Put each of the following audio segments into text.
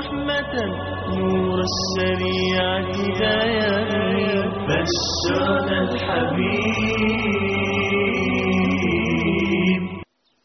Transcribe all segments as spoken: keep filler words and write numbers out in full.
رحمة نور الشريعة هداية بشرنا الحبيب.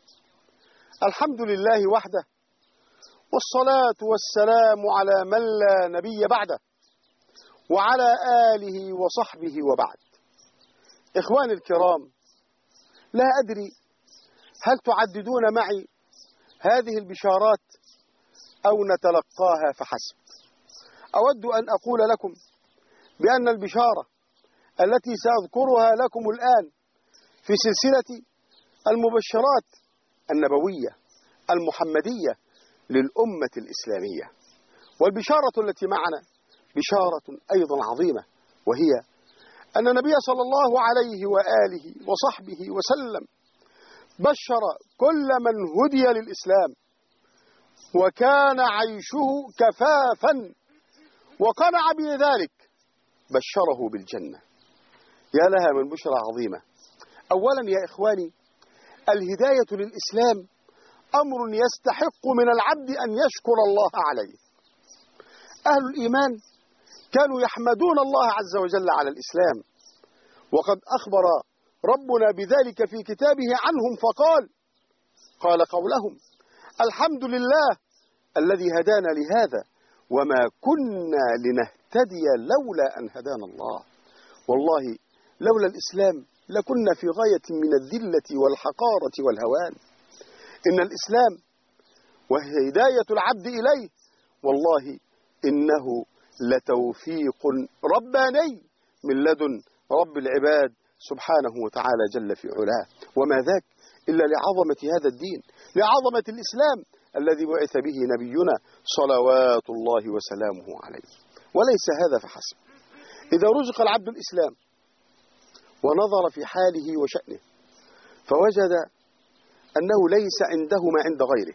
الحمد لله وحده، والصلاة والسلام على من لا نبي بعده، وعلى آله وصحبه وبعد. إخواني الكرام، لا أدري هل تعددون معي هذه البشارات أو نتلقاها فحسب. أود أن أقول لكم بأن البشارة التي سأذكرها لكم الآن في سلسلة المبشرات النبوية المحمدية للأمة الإسلامية، والبشارة التي معنا بشارة أيضا عظيمة، وهي أن النبي صلى الله عليه وآله وصحبه وسلم بشر كل من هدي للإسلام وكان عيشه كفافا وقنع بذلك، بشره بالجنة. يا لها من بشرى عظيمة. أولا يا إخواني، الهداية للإسلام أمر يستحق من العبد أن يشكر الله عليه. أهل الإيمان كانوا يحمدون الله عز وجل على الإسلام، وقد أخبر ربنا بذلك في كتابه عنهم فقال قال قولهم الحمد لله الذي هدانا لهذا وما كنا لنهتدي لولا أن هدانا الله. والله لولا الإسلام لكنا في غاية من الذلة والحقارة والهوان. إن الإسلام وهي هداية العبد إليه والله إنه لتوفيق رباني من لدن رب العباد سبحانه وتعالى جل في علاه، وما ذاك إلا لعظمة هذا الدين، لعظمة الإسلام الذي بعث به نبينا صلوات الله وسلامه عليه. وليس هذا فحسب. إذا رزق العبد الإسلام ونظر في حاله وشأنه فوجد أنه ليس عنده ما عند غيره،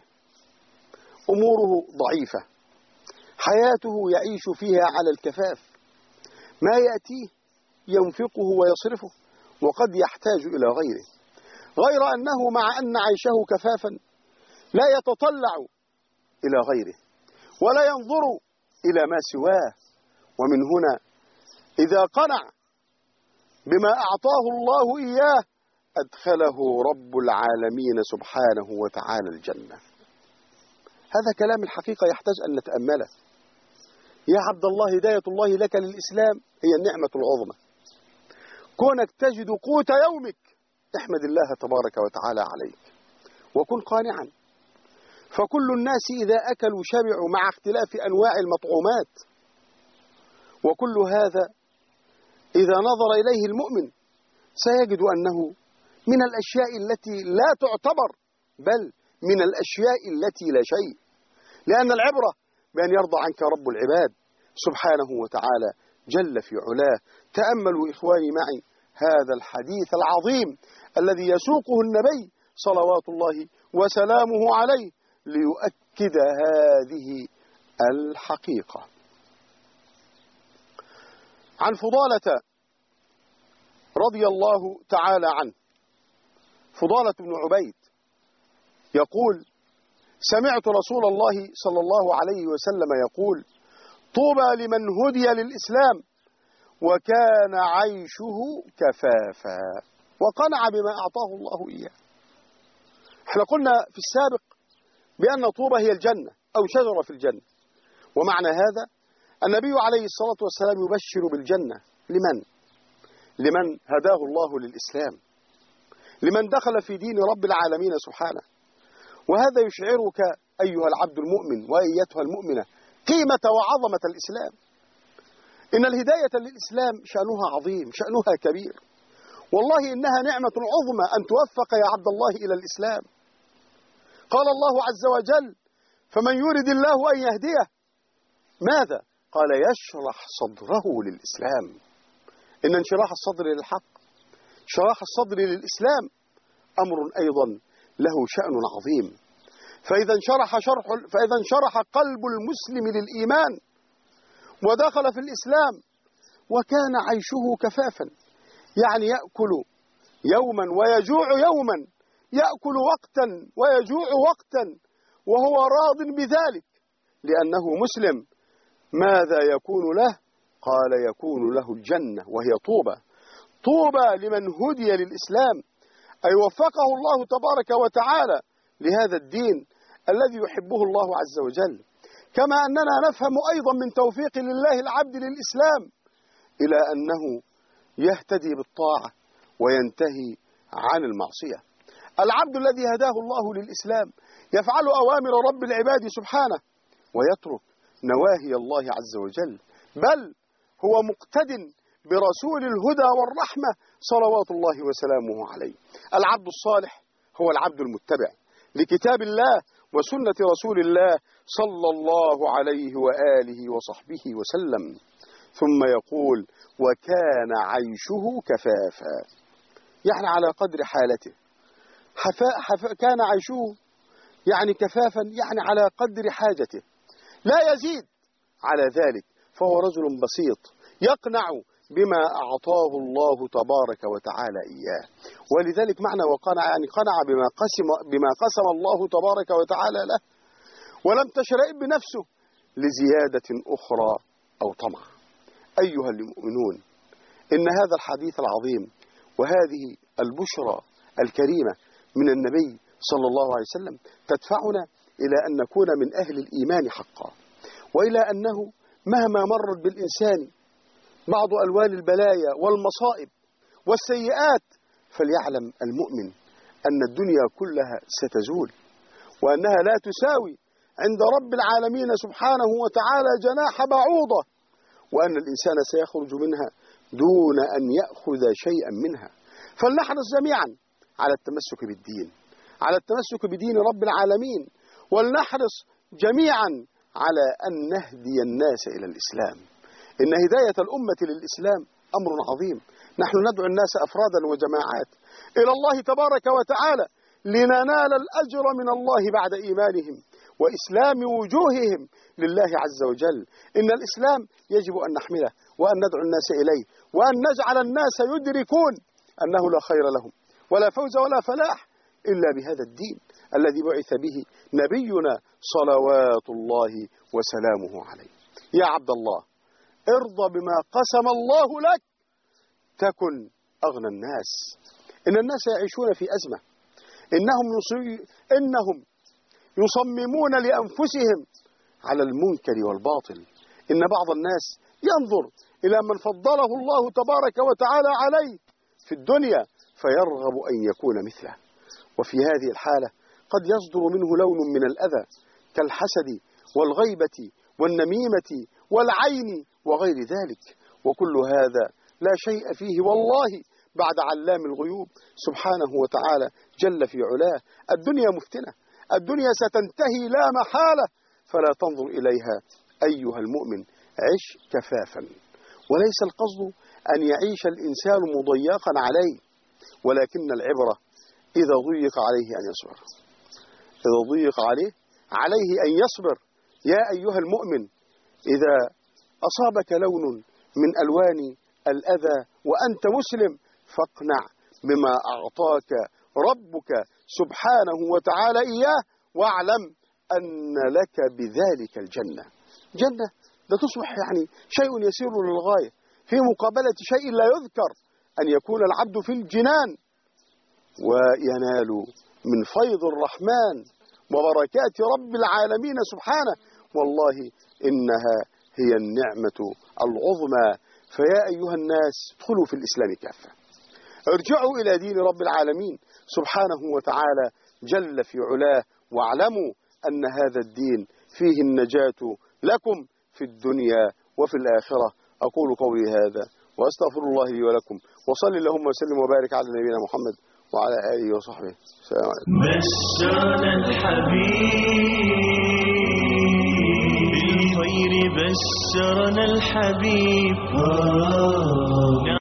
أموره ضعيفة، حياته يعيش فيها على الكفاف، ما يأتيه ينفقه ويصرفه وقد يحتاج إلى غيره، غير أنه مع أن عيشه كفافا لا يتطلع إلى غيره ولا ينظر إلى ما سواه. ومن هنا إذا قنع بما أعطاه الله إياه أدخله رب العالمين سبحانه وتعالى الجنة. هذا كلام الحقيقة يحتاج أن نتأمله. يا عبد الله، هداية الله لك للإسلام هي النعمة العظمى. كونك تجد قوت يومك احمد الله تبارك وتعالى عليك وكن قانعا، فكل الناس إذا أكلوا شبعوا مع اختلاف أنواع المطعومات، وكل هذا إذا نظر إليه المؤمن سيجد أنه من الأشياء التي لا تعتبر، بل من الأشياء التي لا شيء، لأن العبرة بأن يرضى عنك رب العباد سبحانه وتعالى جل في علاه. تأملوا إخواني معي هذا الحديث العظيم الذي يسوقه النبي صلوات الله وسلامه عليه ليؤكد هذه الحقيقة. عن فضالة رضي الله تعالى عنه، فضالة بن عبيد يقول سمعت رسول الله صلى الله عليه وسلم يقول طوبى لمن هدي للإسلام وكان عيشه كفافا وقنع بما أعطاه الله إياه. احنا قلنا في السابق بأن طوبى هي الجنة أو شجرة في الجنة، ومعنى هذا النبي عليه الصلاة والسلام يبشر بالجنة لمن؟ لمن هداه الله للإسلام، لمن دخل في دين رب العالمين سبحانه. وهذا يشعرك أيها العبد المؤمن وأيتها المؤمنة قيمة وعظمة الإسلام. إن الهداية للإسلام شأنها عظيم، شأنها كبير، والله إنها نعمة عظمى أن توفق يا عبد الله إلى الإسلام. قال الله عز وجل فمن يرد الله أن يهديه ماذا؟ قال يشرح صدره للإسلام. إن انشراح الصدر للحق، شراح الصدر للإسلام أمر أيضا له شأن عظيم. فإذا انشرح شرح فإذا انشرح قلب المسلم للإيمان ودخل في الإسلام وكان عيشه كفافا، يعني يأكل يوما ويجوع يوما، يأكل وقتا ويجوع وقتا وهو راض بذلك، لأنه مسلم ماذا يكون له؟ قال يكون له الجنة وهي طوبى. طوبى لمن هدي للإسلام، أي وفقه الله تبارك وتعالى لهذا الدين الذي يحبه الله عز وجل. كما أننا نفهم أيضا من توفيق لله العبد للإسلام إلى أنه يهتدي بالطاعة وينتهي عن المعصية. العبد الذي هداه الله للإسلام يفعل أوامر رب العباد سبحانه ويترك نواهي الله عز وجل، بل هو مقتد برسول الهدى والرحمة صلوات الله وسلامه عليه. العبد الصالح هو العبد المتبع لكتاب الله وسنة رسول الله صلى الله عليه وآله وصحبه وسلم. ثم يقول وكان عيشه كفافا، يعني على قدر حالته. حفا حفا كان عيشه يعني كفافا، يعني على قدر حاجته، لا يزيد على ذلك، فهو رجل بسيط يقنع بما أعطاه الله تبارك وتعالى إياه. ولذلك معنى وقنع يعني قنع بما قسم, بما قسم الله تبارك وتعالى له، ولم تشرئب بنفسه لزيادة أخرى أو طمع. أيها المؤمنون، إن هذا الحديث العظيم وهذه البشرى الكريمة من النبي صلى الله عليه وسلم تدفعنا إلى أن نكون من أهل الإيمان حقا، وإلى أنه مهما مرت بالإنسان بعض ألوان البلايا والمصائب والسيئات فليعلم المؤمن أن الدنيا كلها ستزول، وأنها لا تساوي عند رب العالمين سبحانه وتعالى جناح بعوضة، وأن الإنسان سيخرج منها دون أن يأخذ شيئا منها. فلنحرص جميعا على التمسك بالدين، على التمسك بدين رب العالمين، ولنحرص جميعا على أن نهدي الناس إلى الإسلام. إن هداية الأمة للإسلام أمر عظيم. نحن ندعو الناس أفرادا وجماعات إلى الله تبارك وتعالى لننال الأجر من الله بعد إيمانهم وإسلام وجوههم لله عز وجل. إن الإسلام يجب أن نحمله وأن ندعو الناس إليه، وأن نجعل الناس يدركون أنه لا خير لهم ولا فوز ولا فلاح إلا بهذا الدين الذي بعث به نبينا صلوات الله وسلامه عليه. يا عبد الله، ارضى بما قسم الله لك تكن أغنى الناس. إن الناس يعيشون في أزمة، إنهم, إنهم يصممون لأنفسهم على المنكر والباطل. إن بعض الناس ينظر إلى من فضله الله تبارك وتعالى عليه في الدنيا فيرغب أن يكون مثله، وفي هذه الحالة قد يصدر منه لون من الأذى كالحسد والغيبة والنميمة والعين وغير ذلك، وكل هذا لا شيء فيه والله بعد علام الغيوب سبحانه وتعالى جل في علاه. الدنيا مفتنة، الدنيا ستنتهي لا محالة، فلا تنظر إليها أيها المؤمن. عش كفافا، وليس القصد أن يعيش الإنسان مضيقا عليه، ولكن العبرة إذا ضيق عليه أن يصبر. إذا ضيق عليه عليه أن يصبر. يا أيها المؤمن، إذا أصابك لون من ألوان الأذى وأنت مسلم فاقنع بما أعطاك ربك سبحانه وتعالى إياه، واعلم أن لك بذلك الجنة. جنة لا تصبح يعني شيء يسير للغاية في مقابلة شيء لا يذكر، أن يكون العبد في الجنان وينال من فيض الرحمن وبركات رب العالمين سبحانه. والله إنها هي النعمة العظمى. فيا أيها الناس، ادخلوا في الإسلام كافة، ارجعوا إلى دين رب العالمين سبحانه وتعالى جل في علاه، واعلموا أن هذا الدين فيه النجاة لكم في الدنيا وفي الآخرة. أقول قولي هذا وأستغفر الله لي ولكم، وصلي اللهم وسلم وبارك على نبينا محمد وعلى آله وصحبه. السلام عليكم. بشرنا الحبيب بالخير، بشرنا الحبيب